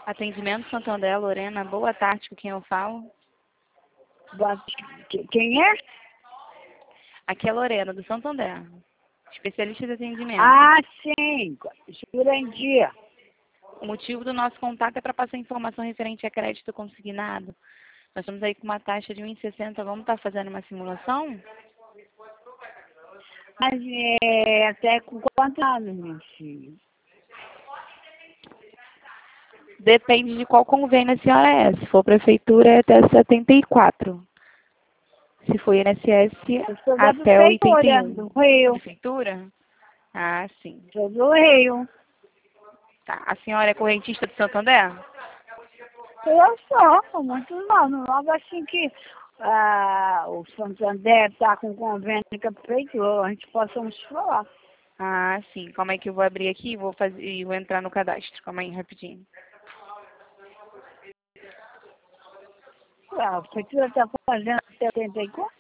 Atendimento Santander, Lorena. Boa tarde, com quem eu falo? Quem é? Aqui é Lorena, do Santander. Especialista de atendimento. Ah, sim. Jurandir. O motivo do nosso contato é para passar informação referente a crédito consignado. Nós estamos aí com uma taxa de 1,60. Vamos estar fazendo uma simulação? Mas até com quantos anos, meu filho? Depende de qual convênio a senhora é. Se for prefeitura, é até 74. Se for INSS, Eu sou da até prefeitura 81. do Rio. Prefeitura? Ah, sim. Sou do Rio. Tá. A senhora é correntista do Santander? Eu sou, com muitos anos. Logo assim que o Santander está com convênio com a prefeitura, a gente possamos falar. Ah, sim. Como é que eu vou abrir aqui e vou entrar no cadastro? Calma aí, rapidinho. A prefeitura está fazendo 74?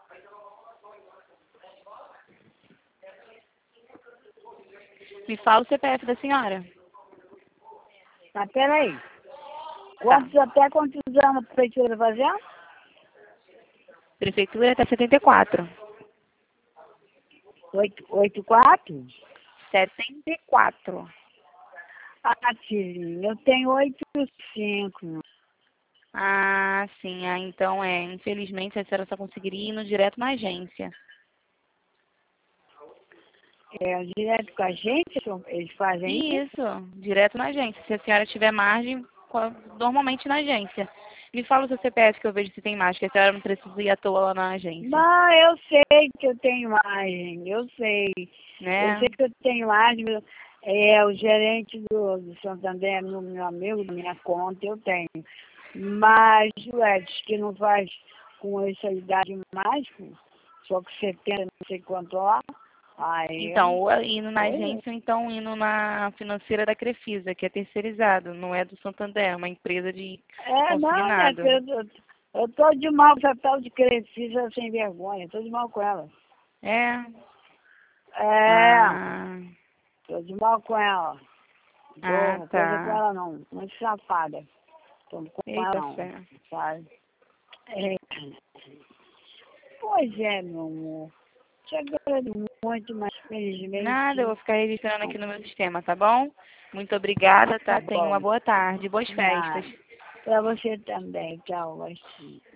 Me fala o CPF da senhora. Mas peraí. Até quantos anos a prefeitura está fazendo? Prefeitura até 74. 84? 74. Ah, filhinha, eu tenho 85. Ah, sim. Ah, então infelizmente a senhora só conseguiria ir no direto na agência. Direto com a gente, eles fazem isso? Isso, direto na agência. Se a senhora tiver margem, normalmente na agência. Me fala o seu CPF que eu vejo se tem margem, que a senhora não precisa ir à toa lá na agência. Não, eu sei que eu tenho margem, eu sei. Né? Eu sei que eu tenho margem. O gerente do Santander, meu amigo, da minha conta, eu tenho. Mas o Edson, que não faz com essa idade mais, só que 70, não sei quanto lá. Aí, Então, ou indo na agência ou então indo na financeira da Crefisa, que é terceirizado, não é do Santander, é uma empresa de consignado. Não, eu tô de mal com essa tal de Crefisa sem vergonha, tô de mal com ela. É? É, Ah, tô de mal com ela. ah, Tô coisa com tá. ela não, muito safada. Tô com ela Eita, não, fé. sabe? É. Pois é, meu amor. Te agradeço muito, mas Nada, eu felizmente vou ficar registrando aqui no meu sistema, tá bom? Muito obrigada, tá tá? Tenha uma bom. boa tarde. Boas festas. Nada. Pra você também, tchau, Baixinho.